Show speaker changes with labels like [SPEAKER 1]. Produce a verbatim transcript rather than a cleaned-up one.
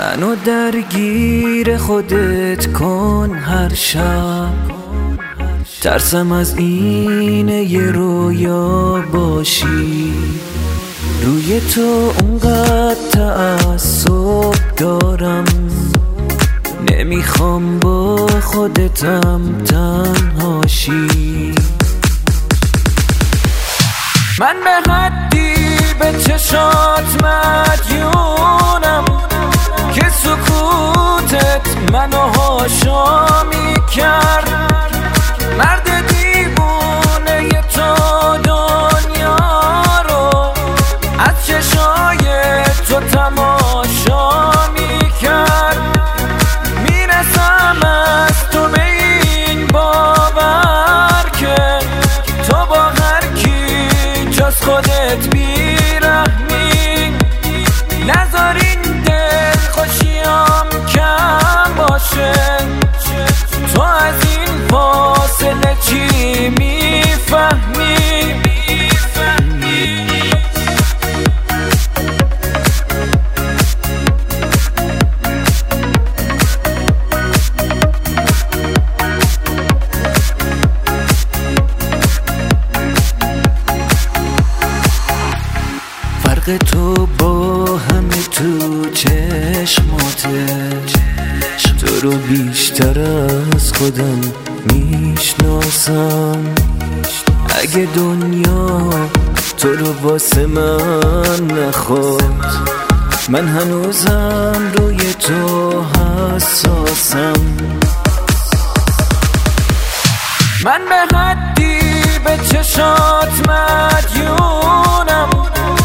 [SPEAKER 1] منو درگیر خودت کن هر شب، ترسم از این یه رویا باشی. روی تو اونقدر تعصب دارم، نمیخوام با خودتم تنهاشی. من به حدی به چشات مدیونم که سکوتت منو هاشا میکرد. مرد دیوونه تو دنیا رو از چشای تو تماشا میکرد. میرسم از تو به این باور که تو با هر کی جز خودت بیرحمی. نذار این دل خوشیام کم باشه، تو از این فاصله چی میفهمی؟ فرق تو با همه تو چشماته، تو رو بیشتر از خودم میشناسم. اگه دنیا تو رو واسه من نخواد، من هنوزم روی تو حساسم. من به حدی به چشات مدیونم